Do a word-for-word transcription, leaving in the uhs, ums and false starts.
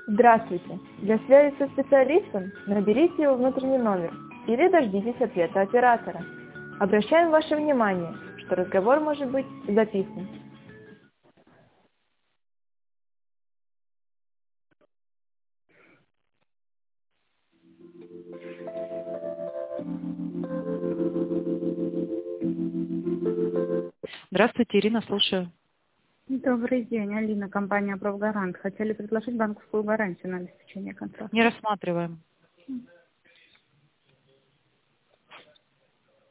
Здравствуйте. Для связи со специалистом наберите его внутренний номер или дождитесь ответа оператора. Обращаем ваше внимание, что разговор может быть записан. Здравствуйте, Ирина, слушаю. Добрый день, Алина, компания «Профгарант». Хотели предложить банковскую гарантию на обеспечение контракта. Не рассматриваем.